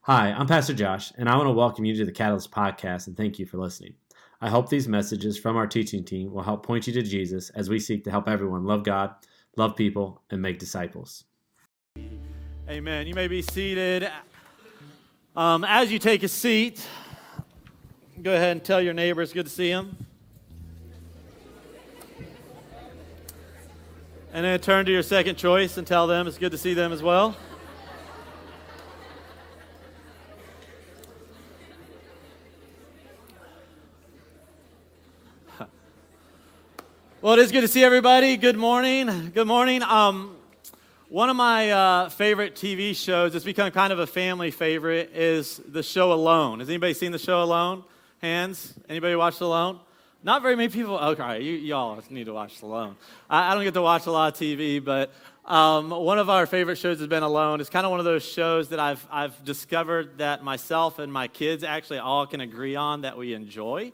Hi, I'm Pastor Josh, and I want to welcome you to the Catalyst Podcast and thank you for listening. I hope these messages from our teaching team will help point you to Jesus as we seek to help everyone love God, love people, and make disciples. Amen. You may be seated. As you take a seat, go ahead and tell your neighbor it's good to see him. And then turn to your second choice and tell them it's good to see them as well. Well, it is good to see everybody. Good morning. Good morning. One of my favorite TV shows, it's become kind of a family favorite, is the show Alone. Has anybody seen the show Alone? Hands? Anybody watched Alone? Not very many people. Okay, y'all need to watch Alone. I don't get to watch a lot of TV, but one of our favorite shows has been Alone. It's kind of one of those shows that I've discovered that myself and my kids actually all can agree on that we enjoy.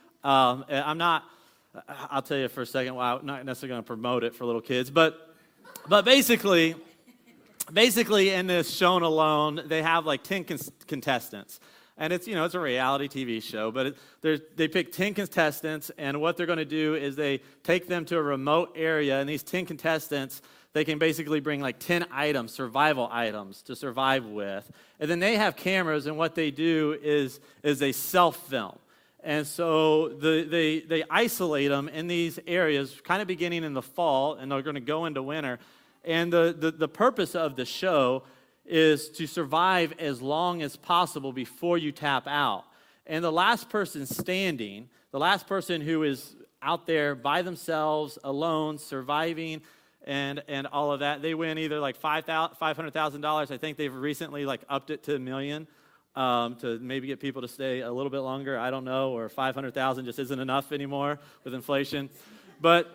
I'll tell you for a second why I'm not necessarily going to promote it for little kids, but basically in this show Alone, they have like 10 contestants. And it's a reality TV show, but they pick 10 contestants, and what they're going to do is they take them to a remote area, and these 10 contestants, they can basically bring like 10 items, survival items, to survive with. And then they have cameras, and what they do is they self-film. And so they isolate them in these areas, kind of beginning in the fall, and they're going to go into winter. And the purpose of the show is to survive as long as possible before you tap out. And the last person standing, the last person who is out there by themselves, alone, surviving, and all of that, they win either like $500,000. I think they've recently like upped it to $1 million. To maybe get people to stay a little bit longer, I don't know, or 500,000 just isn't enough anymore with inflation. But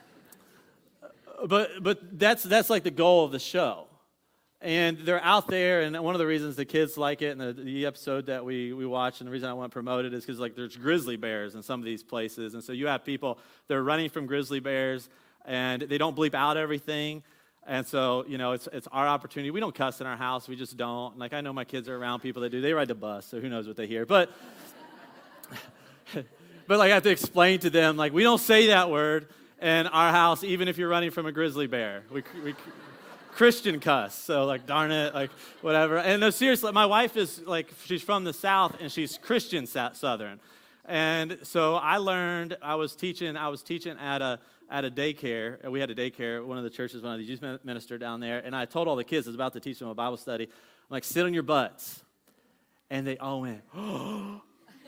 that's like the goal of the show. And they're out there, and one of the reasons the kids like it, and the episode that we watched, and the reason I want to promote it is because like there's grizzly bears in some of these places, and so you have people that are running from grizzly bears, and they don't bleep out everything. And so, it's our opportunity. We don't cuss in our house. We just don't. Like, I know my kids are around people that do. They ride the bus, so who knows what they hear. But like, I have to explain to them, like, we don't say that word in our house, even if you're running from a grizzly bear. We Christian cuss. So, like, darn it, like, whatever. And no, seriously, my wife is, like, she's from the South, and she's Christian Southern. And so I was teaching at a daycare. We had a daycare at one of the churches when I was a youth minister down there, and I told all the kids, I was about to teach them a Bible study, I'm like, sit on your butts. And they all went, oh.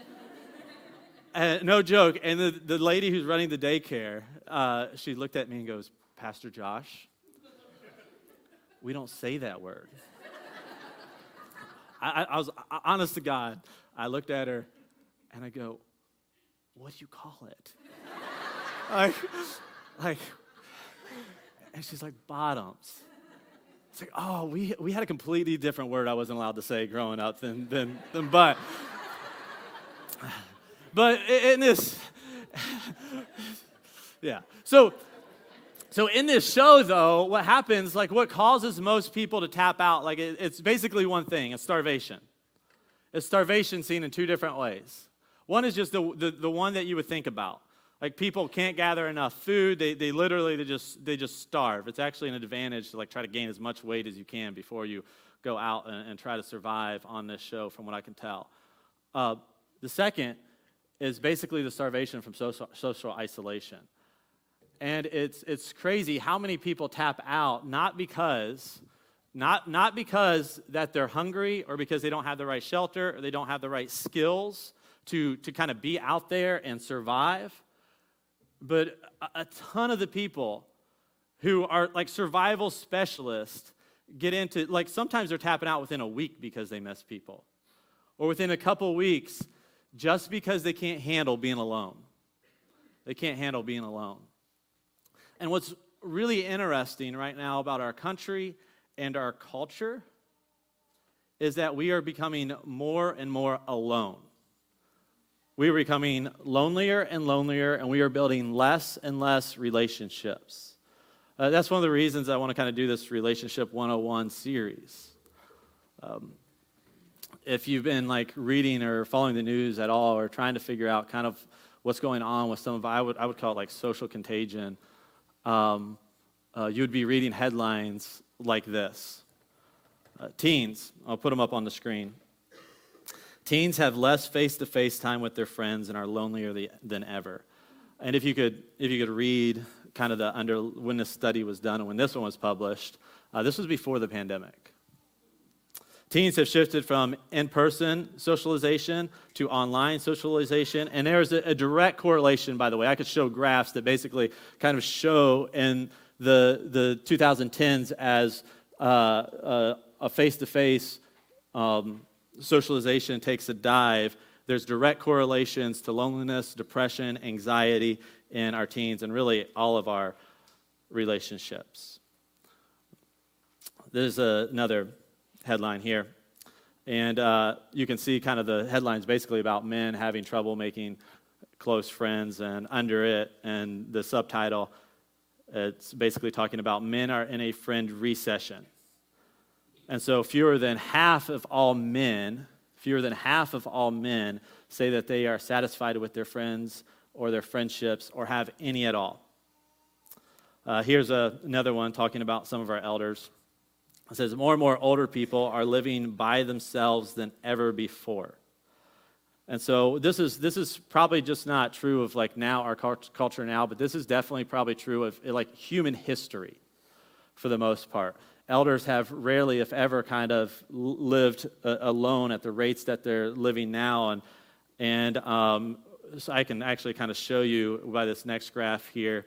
And no joke. And the lady who's running the daycare, she looked at me and goes, Pastor Josh, we don't say that word. I was honest to God. I looked at her, and I go, what do you call it? Like, and she's like, bottoms. It's like, oh, we had a completely different word I wasn't allowed to say growing up than butt. But in this, yeah. So in this show, though, what happens, like what causes most people to tap out, like it's basically one thing, it's starvation. It's starvation seen in two different ways. One is just the one that you would think about. Like people can't gather enough food. They just starve. It's actually an advantage to like try to gain as much weight as you can before you go out and try to survive on this show, from what I can tell. The second is basically the starvation from social isolation. And it's crazy how many people tap out not because that they're hungry or because they don't have the right shelter or they don't have the right skills to kind of be out there and survive. But a ton of the people who are like survival specialists get into, like sometimes they're tapping out within a week because they miss people. Or within a couple weeks just because they can't handle being alone. They can't handle being alone. And what's really interesting right now about our country and our culture is that we are becoming more and more alone. We are becoming lonelier and lonelier, and we are building less and less relationships. That's one of the reasons I want to kind of do this Relationship 101 series. if you've been like reading or following the news at all, or trying to figure out kind of what's going on with some of, I would call it like social contagion, you would be reading headlines like this. Teens, I'll put them up on the screen. Teens have less face-to-face time with their friends and are lonelier than ever. And if you could read kind of when this study was done and when this one was published, this was before the pandemic. Teens have shifted from in-person socialization to online socialization, and there's a direct correlation, by the way. I could show graphs that basically kind of show in the 2010s as a face-to-face socialization takes a dive. There's direct correlations to loneliness, depression, anxiety in our teens, and really all of our relationships. There's another headline here, and you can see kind of the headlines basically about men having trouble making close friends, and under it, and the subtitle, it's basically talking about men are in a friend recession. And so fewer than half of all men say that they are satisfied with their friends or their friendships or have any at all. Here's another one talking about some of our elders. It says, more and more older people are living by themselves than ever before. And so this is probably just not true of like now, our culture now, but this is definitely probably true of like human history for the most part. Elders have rarely, if ever, kind of lived alone at the rates that they're living now. And so I can actually kind of show you by this next graph here.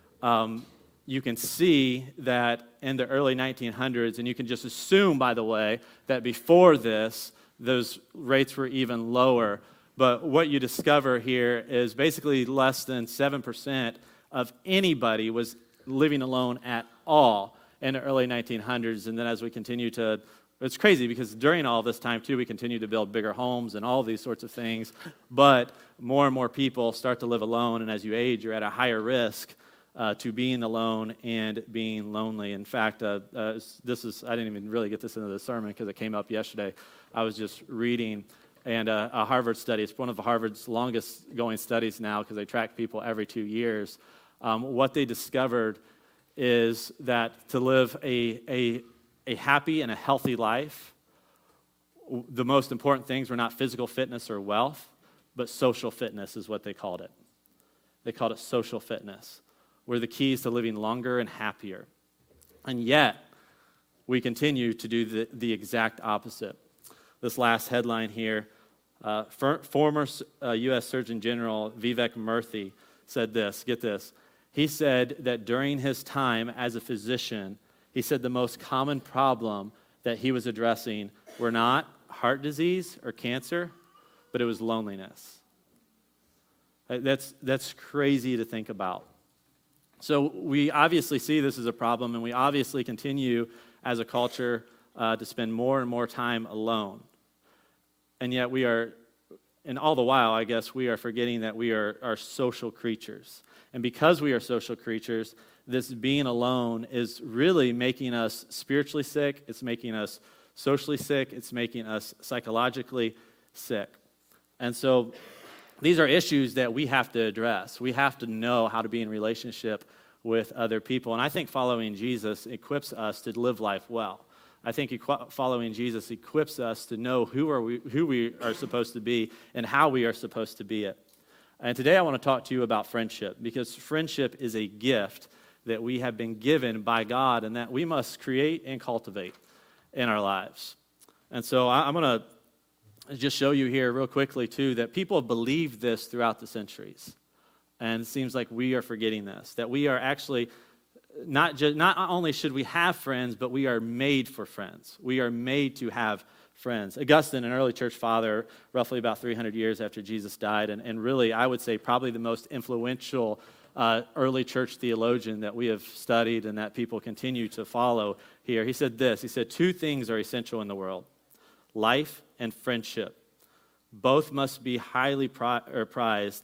You can see that in the early 1900s, and you can just assume, by the way, that before this, those rates were even lower. But what you discover here is basically less than 7% of anybody was living alone at all in the early 1900s. And then as we continue to, it's crazy because during all this time too, we continue to build bigger homes and all these sorts of things. But more and more people start to live alone, and as you age, you're at a higher risk to being alone and being lonely. In fact, I didn't even really get this into the sermon because it came up yesterday. I was just reading, and a Harvard study, it's one of Harvard's longest going studies now because they track people every 2 years. What they discovered is that to live a happy and a healthy life, the most important things were not physical fitness or wealth, but social fitness is what they called it. They called it social fitness, were the keys to living longer and happier. And yet, we continue to do the exact opposite. This last headline here, former U.S. Surgeon General Vivek Murthy said this, get this. He said that during his time as a physician, he said the most common problem that he was addressing were not heart disease or cancer, but it was loneliness. That's crazy to think about. So we obviously see this as a problem, and we obviously continue as a culture to spend more and more time alone. And yet we are, and all the while, I guess, we are forgetting that we are social creatures. And because we are social creatures, this being alone is really making us spiritually sick. It's making us socially sick. It's making us psychologically sick. And so these are issues that we have to address. We have to know how to be in relationship with other people. And I think following Jesus equips us to live life well. I think following Jesus equips us to know who we are supposed to be and how we are supposed to be it. And today I want to talk to you about friendship, because friendship is a gift that we have been given by God and that we must create and cultivate in our lives. And so I'm going to just show you here real quickly too that people have believed this throughout the centuries. And it seems like we are forgetting this, that we are actually not only should we have friends, but we are made for friends. We are made to have friends. Augustine, an early church father, roughly about 300 years after Jesus died, and really, I would say, probably the most influential early church theologian that we have studied and that people continue to follow here. He said this, he said, 2 things are essential in the world, life and friendship. Both must be highly prized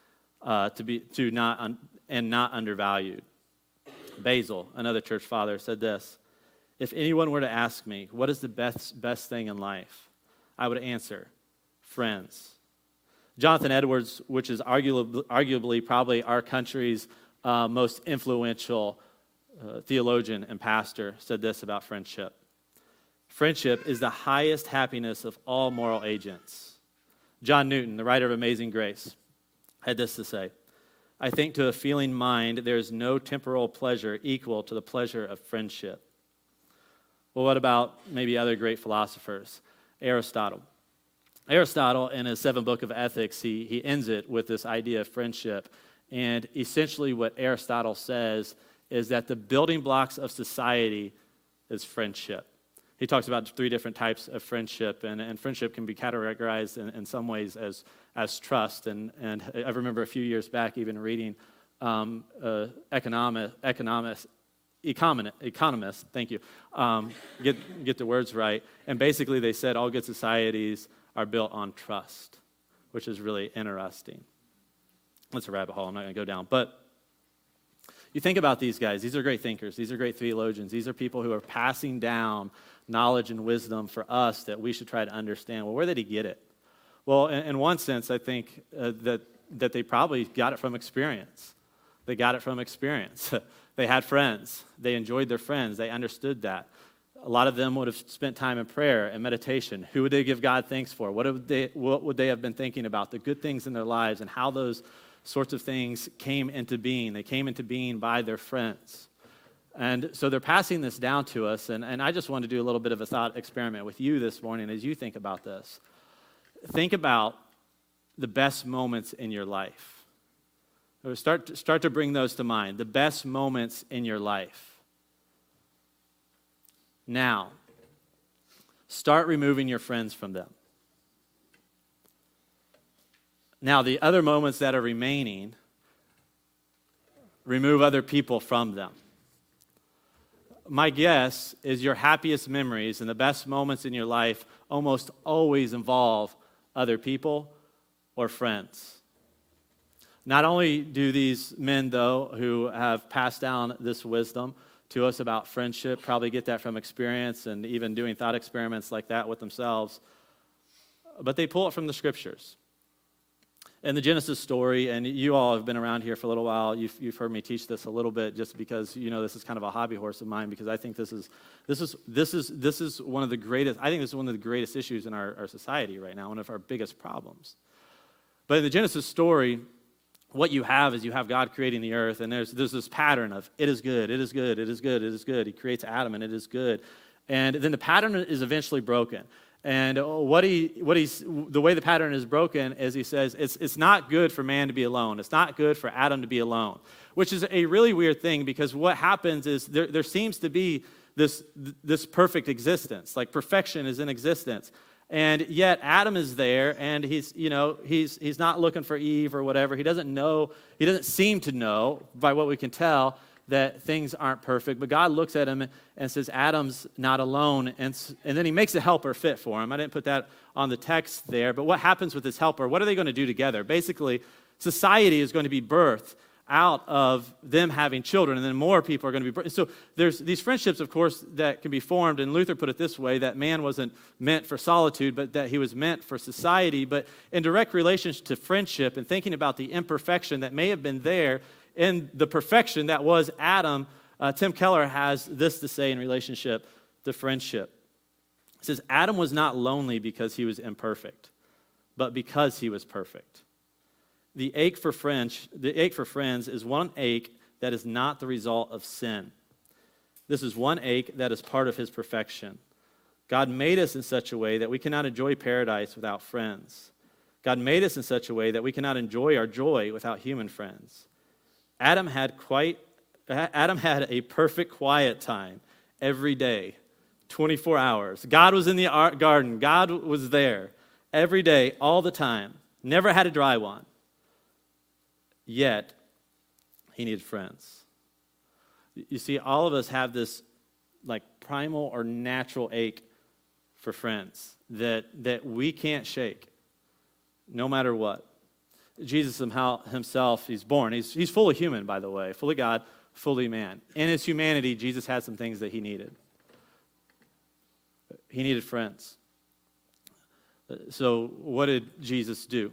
not undervalued. Basil, another church father, said this, if anyone were to ask me, what is the best thing in life? I would answer, friends. Jonathan Edwards, which is arguably probably our country's most influential theologian and pastor, said this about friendship. Friendship is the highest happiness of all moral agents. John Newton, the writer of Amazing Grace, had this to say, I think to a feeling mind there is no temporal pleasure equal to the pleasure of friendship. Well, what about maybe other great philosophers? Aristotle. Aristotle, in his 7th book of Ethics, he ends it with this idea of friendship. And essentially what Aristotle says is that the building blocks of society is friendship. He talks about 3 different types of friendship, and friendship can be categorized in some ways as trust. And I remember a few years back even reading economists, thank you, get the words right. And basically they said all good societies are built on trust, which is really interesting. That's a rabbit hole I'm not going to go down. But you think about these guys. These are great thinkers. These are great theologians. These are people who are passing down knowledge and wisdom for us that we should try to understand. Well, where did he get it? Well, in one sense, I think that they probably got it from experience. They got it from experience. They had friends. They enjoyed their friends. They understood that. A lot of them would have spent time in prayer and meditation. Who would they give God thanks for? What would they have been thinking about? The good things in their lives and how those sorts of things came into being. They came into being by their friends. And so they're passing this down to us, and I just want to do a little bit of a thought experiment with you this morning as you think about this. Think about the best moments in your life. Start to bring those to mind, the best moments in your life. Now, start removing your friends from them. Now, the other moments that are remaining, remove other people from them. My guess is your happiest memories and the best moments in your life almost always involve other people or friends. Not only do these men, though, who have passed down this wisdom to us about friendship, probably get that from experience and even doing thought experiments like that with themselves, but they pull it from the scriptures. In the Genesis story, and you all have been around here for a little while, you've heard me teach this a little bit just because, you know, this is kind of a hobby horse of mine because I think this is one of the greatest, I think this is one of the greatest issues in our society right now, one of our biggest problems. But in the Genesis story, what you have is you have God creating the earth, and there's this pattern of it is good, it is good, it is good, it is good. He creates Adam, and it is good. And then the pattern is eventually broken. And the way the pattern is broken is he says, it's not good for man to be alone. It's not good for Adam to be alone, which is a really weird thing because what happens is there seems to be this perfect existence, like perfection is in existence. And yet Adam is there, and he's not looking for Eve or whatever. He doesn't seem to know, by what we can tell, that things aren't perfect. But God looks at him and says, Adam's not alone. And then he makes a helper fit for him. I didn't put that on the text there. But what happens with this helper? What are they going to do together? Basically, society is going to be birthed out of them having children, and then more people are going to be birthed. So there's these friendships, of course, that can be formed. And Luther put it this way, that man wasn't meant for solitude, but that he was meant for society. But in direct relation to friendship and thinking about the imperfection that may have been there in the perfection that was Adam, Tim Keller has this to say in relationship to friendship. He says, Adam was not lonely because he was imperfect, but because he was perfect. The ache for friends is one ache that is not the result of sin. This is one ache that is part of his perfection. God made us in such a way that we cannot enjoy paradise without friends. God made us in such a way that we cannot enjoy our joy without human friends. Adam had a perfect quiet time every day, 24 hours. God was in the garden. God was there every day, all the time. Never had a dry one. Yet, he needed friends. You see, all of us have this like primal or natural ache for friends that we can't shake, no matter what. Jesus himself, he's born. He's fully human, by the way, fully God, fully man. In his humanity, Jesus had some things that he needed. He needed friends. So what did Jesus do?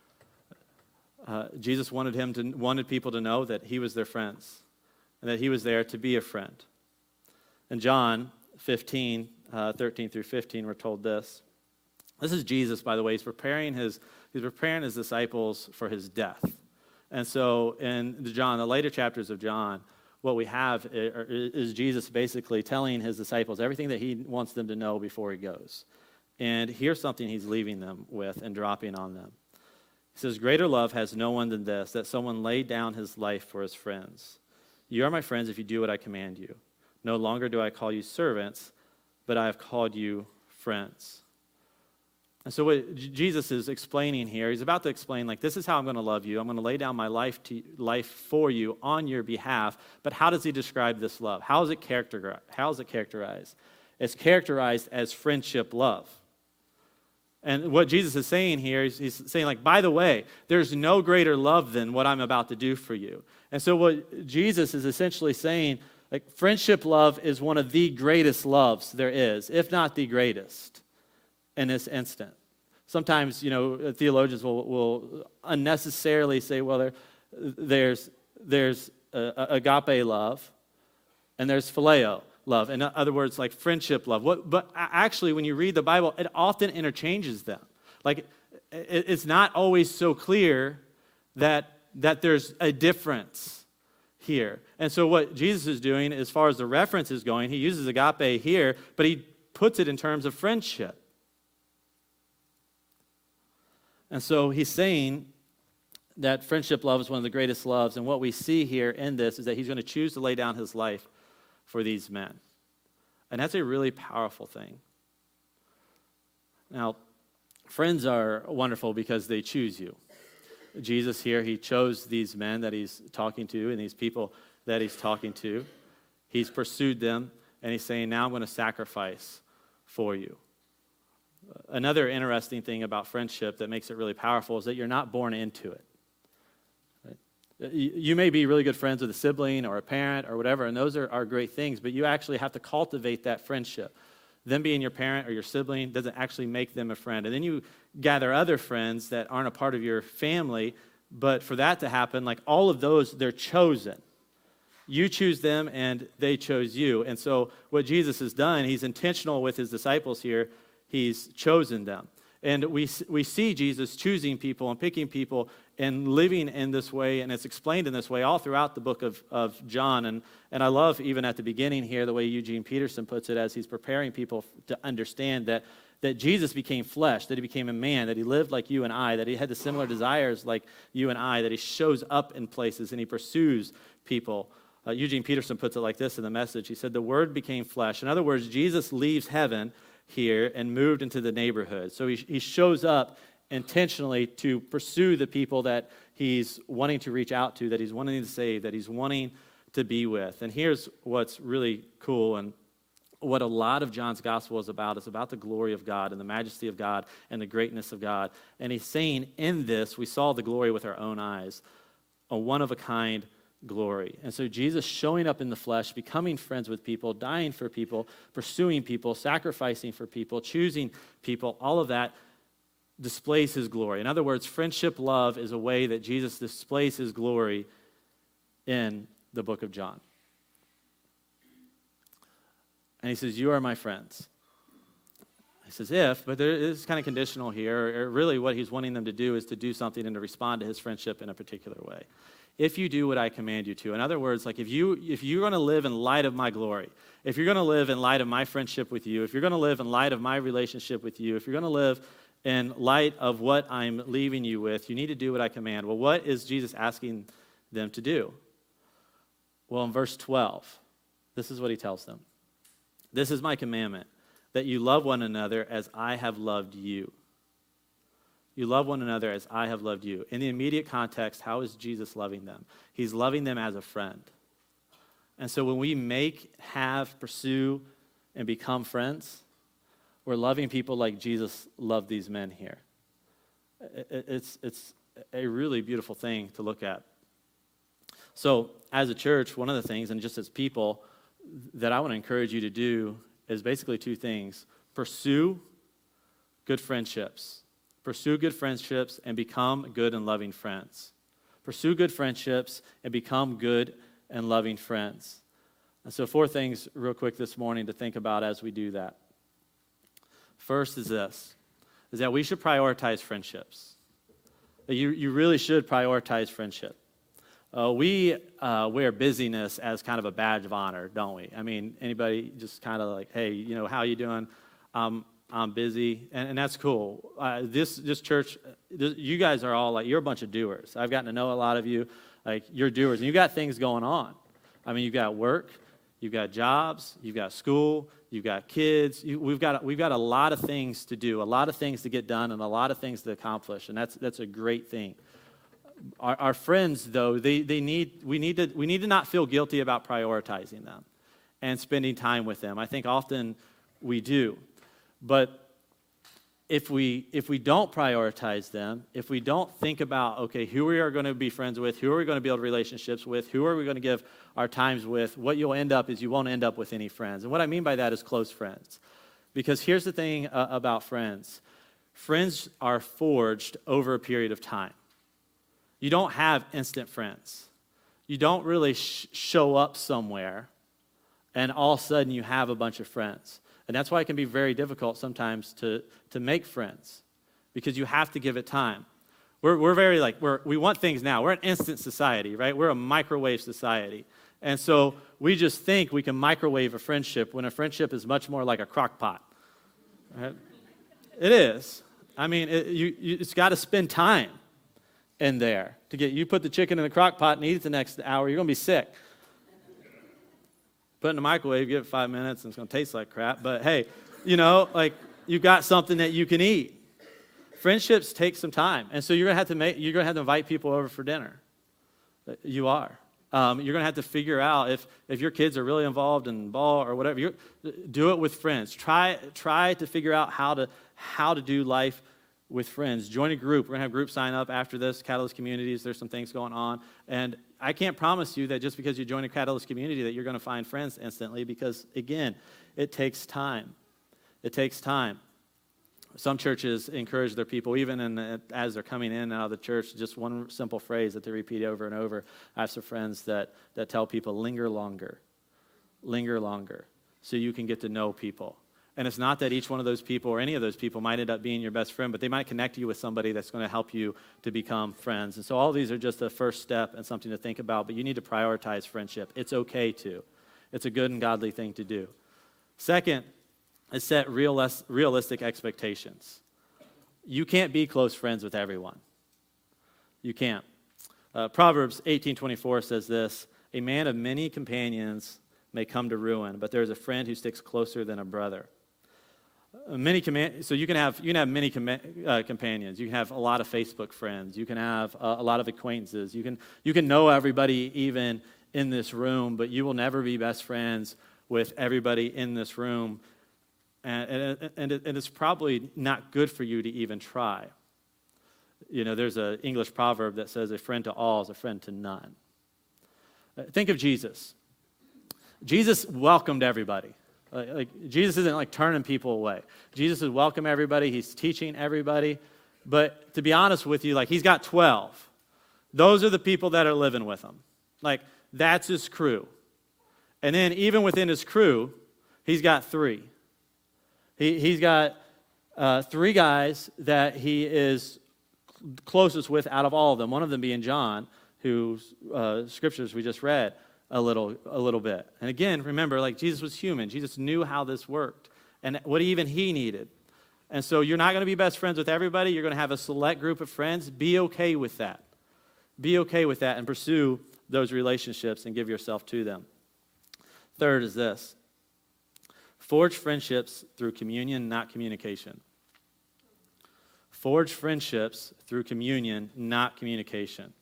Jesus wanted people to know that he was their friends and that he was there to be a friend. In John 15, 13 through 15, we're told this. This is Jesus, by the way. He's preparing his disciples for his death. And so in the later chapters of John, what we have is Jesus basically telling his disciples everything that he wants them to know before he goes. And here's something he's leaving them with and dropping on them. He says, "Greater love has no one than this, that someone laid down his life for his friends. You are my friends if you do what I command you. No longer do I call you servants, but I have called you friends." And so what Jesus is explaining here, he's about to explain, like, this is how I'm going to love you. I'm going to lay down my life for you on your behalf. But how does he describe this love? How is it characterized? It's characterized as friendship love. And what Jesus is saying here, he's saying, like, by the way, there's no greater love than what I'm about to do for you. And so what Jesus is essentially saying, like, friendship love is one of the greatest loves there is, if not the greatest. In this instant. Sometimes, theologians will unnecessarily say, well, there's agape love and there's phileo love. In other words, like friendship love. But actually, when you read the Bible, it often interchanges them. Like, it's not always so clear that there's a difference here. And so what Jesus is doing, as far as the reference is going, he uses agape here, but he puts it in terms of friendship. And so he's saying that friendship love is one of the greatest loves. And what we see here in this is that he's going to choose to lay down his life for these men. And that's a really powerful thing. Now, friends are wonderful because they choose you. Jesus here, he chose these men that he's talking to and these people that he's talking to. He's pursued them, and he's saying, now I'm going to sacrifice for you. Another interesting thing about friendship that makes it really powerful is that you're not born into it. Right? You may be really good friends with a sibling or a parent or whatever, and those are great things, but you actually have to cultivate that friendship. Them being your parent or your sibling doesn't actually make them a friend. And then you gather other friends that aren't a part of your family, but for that to happen, like all of those, they're chosen. You choose them, and they chose you. And so what Jesus has done, he's intentional with his disciples here. He's chosen them. And we see Jesus choosing people and picking people and living in this way, and it's explained in this way all throughout the book of John. And I love even at the beginning here the way Eugene Peterson puts it as he's preparing people to understand that Jesus became flesh, that he became a man, that he lived like you and I, that he had the similar desires like you and I, that he shows up in places and he pursues people. Eugene Peterson puts it like this in the Message. He said, "The Word became flesh." In other words, Jesus leaves heaven here and moved into the neighborhood. So he shows up intentionally to pursue the people that he's wanting to reach out to, that he's wanting to save, that he's wanting to be with. And here's what's really cool, and what a lot of John's gospel is about. It's about the glory of God and the majesty of God and the greatness of God. And he's saying in this, we saw the glory with our own eyes, a one-of-a-kind glory. And so Jesus showing up in the flesh, becoming friends with people, dying for people, pursuing people, sacrificing for people, choosing people, all of that displays his glory. In other words, friendship love is a way that Jesus displays his glory in the book of John. And he says, "You are my friends." He says, but there is kind of conditional here, or really what he's wanting them to do is to do something and to respond to his friendship in a particular way. If you do what I command you to. In other words, like if you're going to live in light of my glory, if you're going to live in light of my friendship with you, if you're going to live in light of my relationship with you, if you're going to live in light of what I'm leaving you with, you need to do what I command. Well, what is Jesus asking them to do? Well, in verse 12, this is what he tells them. "This is my commandment, that you love one another as I have loved you." You love one another as I have loved you. In the immediate context, how is Jesus loving them? He's loving them as a friend. And so when we pursue, and become friends, we're loving people like Jesus loved these men here. It's a really beautiful thing to look at. So as a church, one of the things, and just as people, that I want to encourage you to do is basically two things. Pursue good friendships. Pursue good friendships and become good and loving friends. Pursue good friendships and become good and loving friends. And so 4 things real quick this morning to think about as we do that. First is this, is that we should prioritize friendships. You really should prioritize friendship. We wear busyness as kind of a badge of honor, don't we? I mean, anybody just kind of like, hey, you know, how you doing? I'm busy, and that's cool. This church, you guys are all like, you're a bunch of doers. I've gotten to know a lot of you, like you're doers, and you got things going on. I mean, you've got work, you've got jobs, you've got school, you've got kids. We've got a lot of things to do, a lot of things to get done, and a lot of things to accomplish, and that's a great thing. Our friends, though, we need to not feel guilty about prioritizing them and spending time with them. I think often we do. But if we don't prioritize them, if we don't think about, okay, who we are going to be friends with, who are we going to build relationships with, who are we going to give our times with, what you'll end up is you won't end up with any friends. And what I mean by that is close friends. Because here's the thing about friends. Friends are forged over a period of time. You don't have instant friends. You don't really show up somewhere and all of a sudden you have a bunch of friends. And that's why it can be very difficult sometimes to make friends, because you have to give it time. We're very we want things now. We're an instant society, right? We're a microwave society. And so we just think we can microwave a friendship when a friendship is much more like a crock pot. Right? It is. I mean, it's got to spend time in there to get. You put the chicken in the crock pot and eat it the next hour, you're going to be sick. Put it in the microwave, give it 5 minutes, and it's going to taste like crap. But hey, you know, like you've got something that you can eat. Friendships take some time, and so you're going to have to invite people over for dinner. You are. You're going to have to figure out if your kids are really involved in ball or whatever. Do it with friends. Try to figure out how to do life with friends. Join a group. We're going to have group sign up after this, Catalyst Communities. There's some things going on. And I can't promise you that just because you join a Catalyst community that you're going to find friends instantly, because, again, it takes time. It takes time. Some churches encourage their people, even as they're coming in and out of the church, just one simple phrase that they repeat over and over. I have some friends that tell people, linger longer, so you can get to know people. And it's not that each one of those people or any of those people might end up being your best friend, but they might connect you with somebody that's going to help you to become friends. And so all these are just a first step and something to think about, but you need to prioritize friendship. It's okay to. It's a good and godly thing to do. Second is set realistic expectations. You can't be close friends with everyone. You can't. Proverbs 18:24 says this, a man of many companions may come to ruin, but there is a friend who sticks closer than a brother. So you can have many companions. You can have a lot of Facebook friends. You can have a lot of acquaintances. You can know everybody even in this room, but you will never be best friends with everybody in this room. And it's probably not good for you to even try. You know, there's an English proverb that says a friend to all is a friend to none. Think of Jesus. Jesus welcomed everybody. Jesus isn't turning people away. Jesus is welcoming everybody. He's teaching everybody. But to be honest with you, he's got 12. Those are the people that are living with him. That's his crew. And then even within his crew, he's got 3. He's got 3 guys that he is closest with out of all of them. One of them being John, whose scriptures we just read a little bit. And again, remember, Jesus was human. Jesus knew how this worked and what even he needed. And so you're not going to be best friends with everybody. You're going to have a select group of friends. Be okay with that. Be okay with that and pursue those relationships and give yourself to them. Third is this. Forge friendships through communion, not communication. Forge friendships through communion, not communication.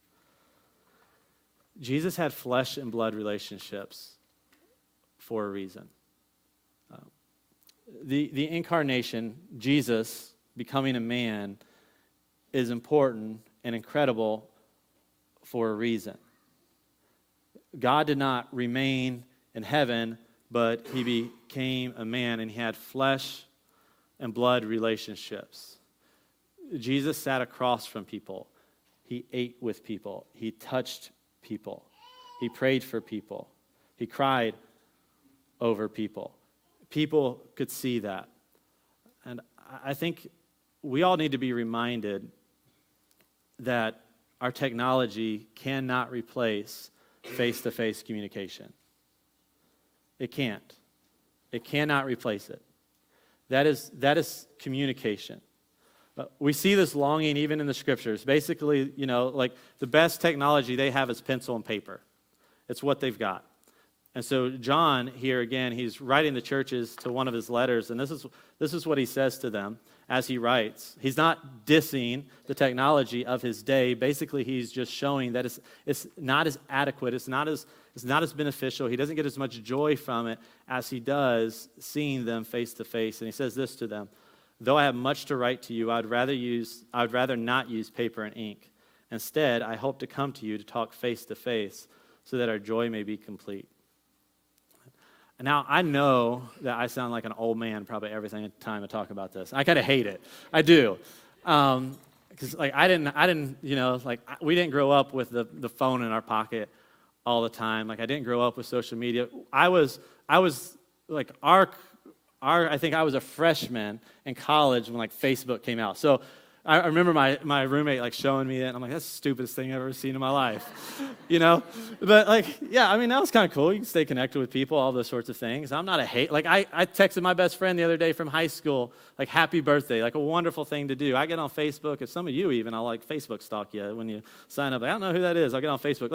Jesus had flesh and blood relationships for a reason. The incarnation, Jesus becoming a man, is important and incredible for a reason. God did not remain in heaven, but he became a man, and he had flesh and blood relationships. Jesus sat across from people. He ate with people. He touched people. He prayed for people. He cried over people. People could see that. And I think we all need to be reminded that our technology cannot replace face-to-face communication. It can't. It cannot replace it. That is communication. We see this longing even in the scriptures. Basically, like the best technology they have is pencil and paper. It's what they've got. And so John here again, he's writing the churches to one of his letters, and this is what he says to them as he writes. He's not dissing the technology of his day. Basically, he's just showing that it's not as adequate, it's not as beneficial. He doesn't get as much joy from it as he does seeing them face to face. And he says this to them: though I have much to write to you, I would rather not use paper and ink. Instead, I hope to come to you to talk face to face so that our joy may be complete. Now, I know that I sound like an old man probably every time I talk about this. I kind of hate it. I do. Because I didn't, we didn't grow up with the phone in our pocket all the time. Like, I didn't grow up with social media. I was like, I think I was a freshman in college when, Facebook came out. So I remember my roommate, showing me that, and I'm like, that's the stupidest thing I've ever seen in my life, But, that was kind of cool. You can stay connected with people, all those sorts of things. I'm not a hate. I texted my best friend the other day from high school, happy birthday, a wonderful thing to do. I get on Facebook, if some of you even, I'll, Facebook stalk you when you sign up. I don't know who that is. I'll get on Facebook.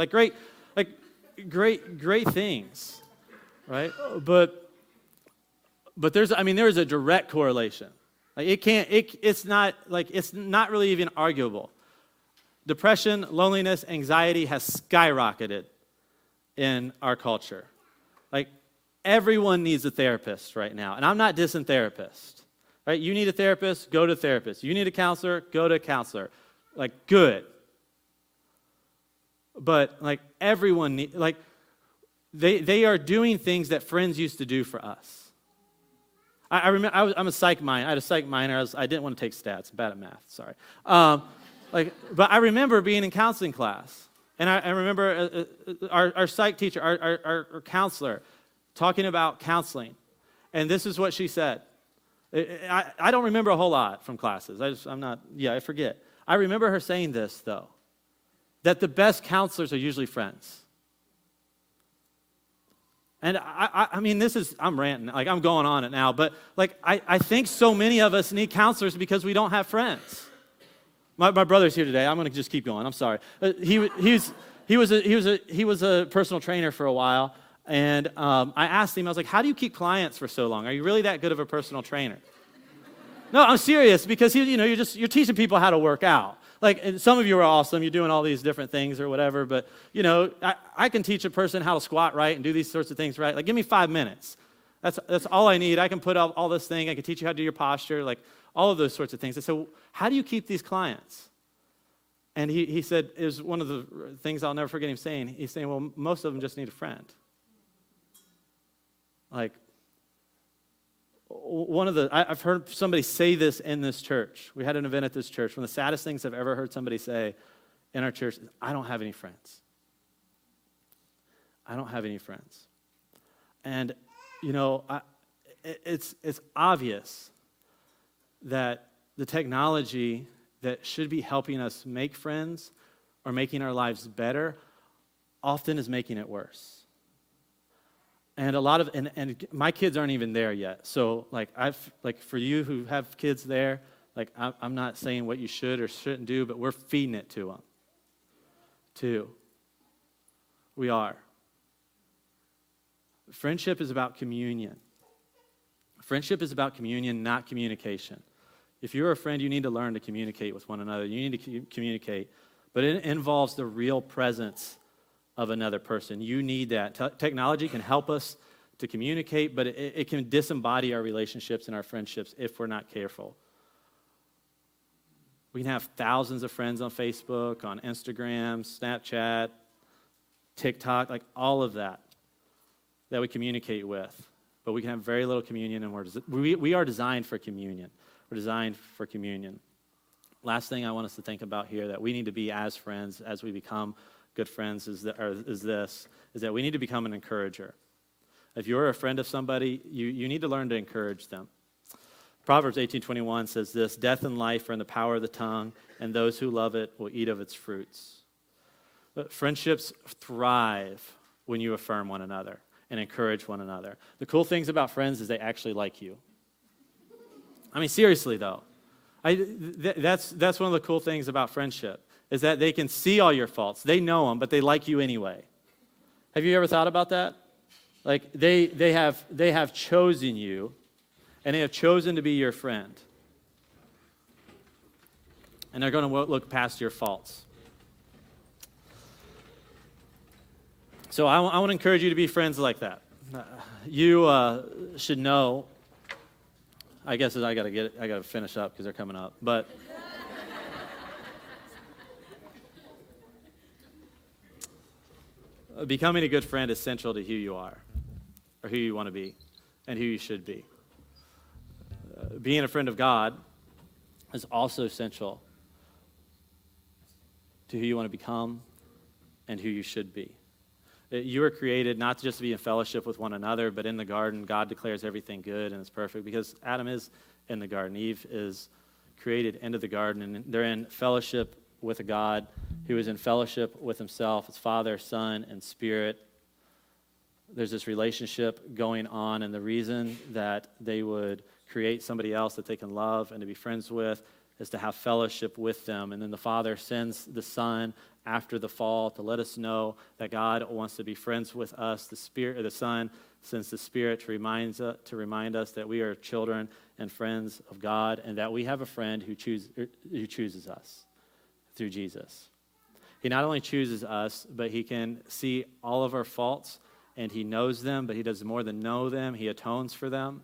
Great things, right? But there's a direct correlation. It's not really even arguable. Depression, loneliness, anxiety has skyrocketed in our culture. Everyone needs a therapist right now. And I'm not dissing therapists. Right? You need a therapist, go to a therapist. You need a counselor, go to a counselor. Good. But everyone they are doing things that friends used to do for us. I remember I'm a psych minor. I had a psych minor. I didn't want to take stats. I'm bad at math. Sorry. But I remember being in counseling class, and I remember our psych teacher, our counselor, talking about counseling, and this is what she said. I don't remember a whole lot from classes. I forget. I remember her saying this though, that the best counselors are usually friends. And I'm ranting, I'm going on it now, but I think so many of us need counselors because we don't have friends. My brother's here today. I'm going to just keep going. I'm sorry. He was a personal trainer for a while, and I asked him, I was like, how do you keep clients for so long? Are you really that good of a personal trainer? No, I'm serious, because you're teaching people how to work out. And some of you are awesome. You're doing all these different things or whatever, but, I can teach a person how to squat right and do these sorts of things right. Give me 5 minutes. That's all I need. I can put up all this thing. I can teach you how to do your posture, all of those sorts of things. I said, how do you keep these clients? And he said, it was one of the things I'll never forget him saying. He's saying, well, most of them just need a friend. I've heard somebody say this in this church. We had an event at this church. One of the saddest things I've ever heard somebody say in our church is, I don't have any friends. I don't have any friends. And, it's obvious that the technology that should be helping us make friends or making our lives better often is making it worse. And a lot of, and my kids aren't even there yet. So, for you who have kids there, I'm not saying what you should or shouldn't do, but we're feeding it to them, too. We are. Friendship is about communion. Friendship is about communion, not communication. If you're a friend, you need to learn to communicate with one another. You need to communicate. But it involves the real presence of another person. You need that. Technology can help us to communicate, but it can disembody our relationships and our friendships if we're not careful. We can have thousands of friends on Facebook, on Instagram, Snapchat, TikTok, all of that we communicate with. but we can have very little communion, and we are designed for communion. We're designed for communion. Last thing I want us to think about here that we need to be as friends, as we become good friends, is that we need to become an encourager. If you're a friend of somebody, you need to learn to encourage them. Proverbs 18:21 says this, "Death and life are in the power of the tongue, and those who love it will eat of its fruits." But friendships thrive when you affirm one another and encourage one another. The cool things about friends is they actually like you. I mean, seriously, though. That's one of the cool things about friendship, is that they can see all your faults. They know them, but they like you anyway. Have you ever thought about that? Like, they have chosen you, and they have chosen to be your friend. And they're going to look past your faults. So I want to encourage you to be friends like that. You should know. I guess I got to finish up because they're coming up. But becoming a good friend is central to who you are, or who you want to be, and who you should be. Being a friend of God is also essential to who you want to become and who you should be. You were created not just to be in fellowship with one another, but in the garden, God declares everything good and it's perfect because Adam is in the garden. Eve is created into the garden, and they're in fellowship with a God who is in fellowship with himself, his Father, Son, and Spirit. There's this relationship going on, and the reason that they would create somebody else that they can love and to be friends with is to have fellowship with them. And then the Father sends the Son after the fall to let us know that God wants to be friends with us. The Son sends the Spirit to remind us that we are children and friends of God, and that we have a friend who chooses us through Jesus. He not only chooses us, but he can see all of our faults, and he knows them, but he does more than know them. He atones for them.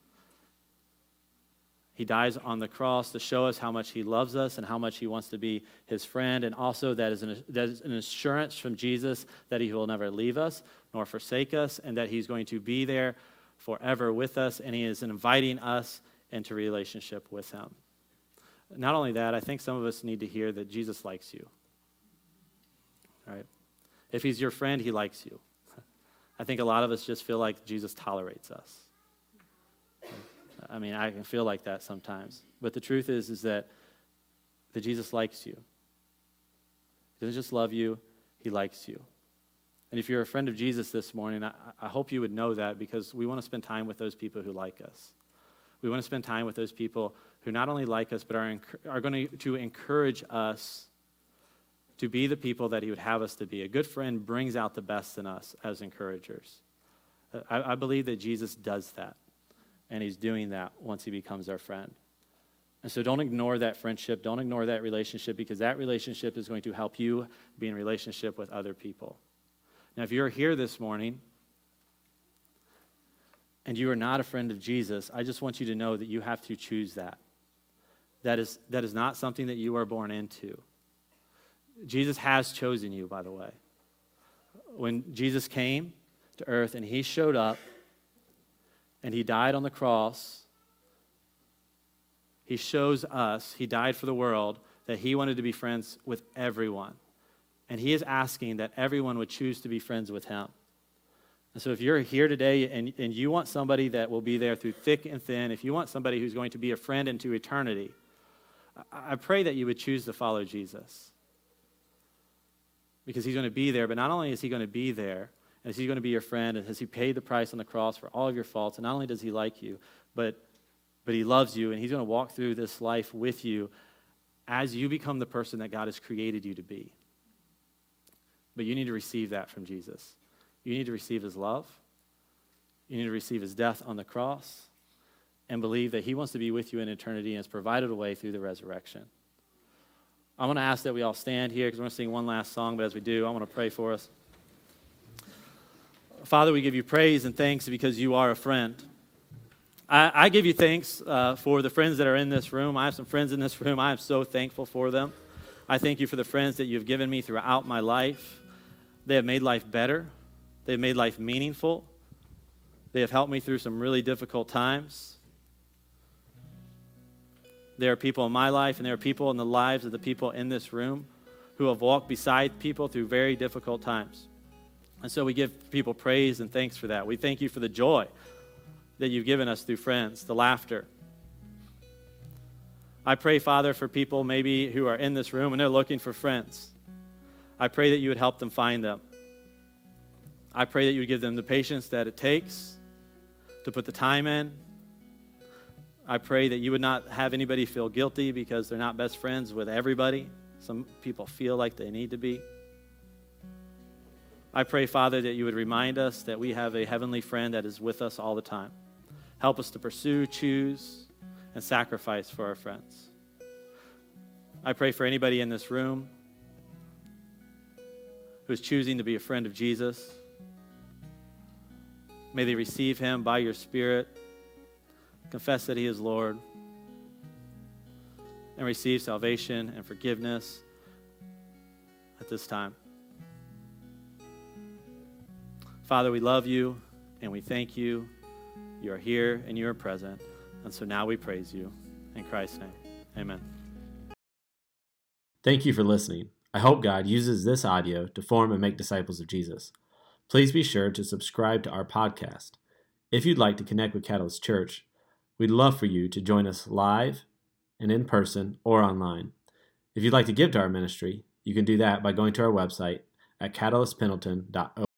He dies on the cross to show us how much he loves us and how much he wants to be his friend. And also that is an assurance from Jesus that he will never leave us nor forsake us, and that he's going to be there forever with us, and he is inviting us into relationship with him. Not only that, I think some of us need to hear that Jesus likes you. Right? If he's your friend, he likes you. I think a lot of us just feel like Jesus tolerates us. I mean, I can feel like that sometimes. But the truth is that Jesus likes you. He doesn't just love you, he likes you. And if you're a friend of Jesus this morning, I hope you would know that, because we want to spend time with those people who like us. We want to spend time with those people who not only like us, but are going to encourage us to be the people that he would have us to be. A good friend brings out the best in us as encouragers. I believe that Jesus does that. And he's doing that once he becomes our friend. And so don't ignore that friendship. Don't ignore that relationship, because that relationship is going to help you be in relationship with other people. Now, if you're here this morning and you are not a friend of Jesus, I just want you to know that you have to choose that. That is not something that you are born into. Jesus has chosen you, by the way. When Jesus came to earth and he showed up, and he died on the cross, he shows us, he died for the world, that he wanted to be friends with everyone. And he is asking that everyone would choose to be friends with him. And so if you're here today and you want somebody that will be there through thick and thin, if you want somebody who's going to be a friend into eternity, I pray that you would choose to follow Jesus. Because he's going to be there, but not only is he going to be there, and is he going to be your friend, and has he paid the price on the cross for all of your faults, and not only does he like you, but he loves you, and he's going to walk through this life with you as you become the person that God has created you to be. But you need to receive that from Jesus. You need to receive his love. You need to receive his death on the cross, and believe that he wants to be with you in eternity and has provided a way through the resurrection. I want to ask that we all stand here, because we're going to sing one last song, but as we do, I want to pray for us. Father, we give you praise and thanks because you are a friend. I give you thanks for the friends that are in this room. I have some friends in this room. I am so thankful for them. I thank you for the friends that you've given me throughout my life. They have made life better. They've made life meaningful. They have helped me through some really difficult times. There are people in my life, and there are people in the lives of the people in this room who have walked beside people through very difficult times. And so we give people praise and thanks for that. We thank you for the joy that you've given us through friends, the laughter. I pray, Father, for people maybe who are in this room and they're looking for friends. I pray that you would help them find them. I pray that you would give them the patience that it takes to put the time in. I pray that you would not have anybody feel guilty because they're not best friends with everybody. Some people feel like they need to be. I pray, Father, that you would remind us that we have a heavenly friend that is with us all the time. Help us to pursue, choose, and sacrifice for our friends. I pray for anybody in this room who is choosing to be a friend of Jesus. May they receive him by your Spirit, confess that he is Lord, and receive salvation and forgiveness at this time. Father, we love you and we thank you. You are here and you are present. And so now we praise you. In Christ's name, amen. Thank you for listening. I hope God uses this audio to form and make disciples of Jesus. Please be sure to subscribe to our podcast. If you'd like to connect with Catalyst Church, we'd love for you to join us live and in person or online. If you'd like to give to our ministry, you can do that by going to our website at catalystpendleton.org.